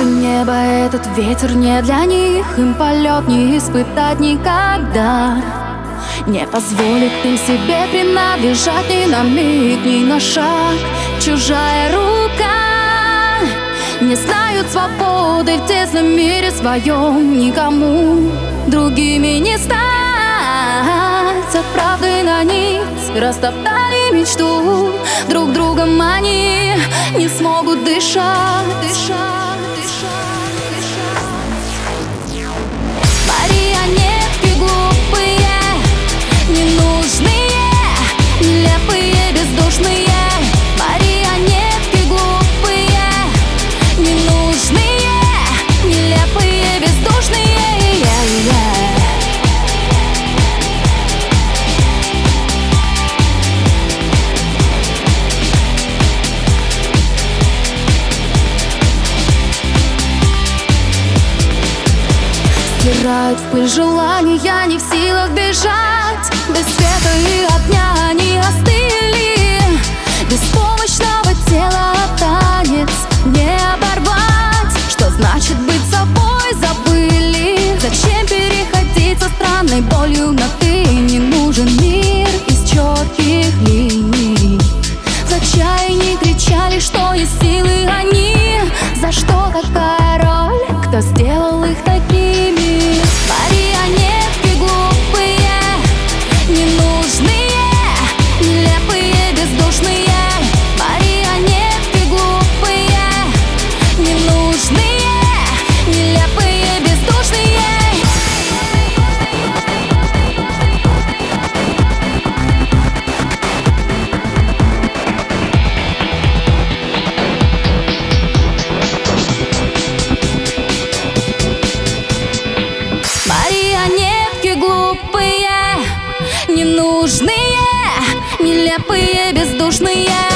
небо, этот ветер не для них. Им полет не испытать никогда. Не позволит им себе принадлежать ни на миг, ни на шаг. Чужая рука. Не знают свободы в тесном мире своем. Никому другими не стать. От правды на нить растоптали мечту. Друг другом они не смогут дышать. Марионетки глупые, ненужные, нелепые, бездушные. Марионетки глупые, ненужные, нелепые, бездушные. Стирают в пыль желания, не в силах бежать. Без света и огня они остыли. Беспомощного тела танец не оборвать. Что значит быть собой, забыли. Зачем переходить со странной болью на ты? Не нужен мир из четких линий. В отчаянии кричали, что есть силы они. За что такая роль? Кто сделал их такими? Марионетки глупые, ненужные, нелепые, бездушные. Марионетки глупые, ненужные, нелепые, бездушные. Марионетки глупые, ненужные, нелепые, бездушные.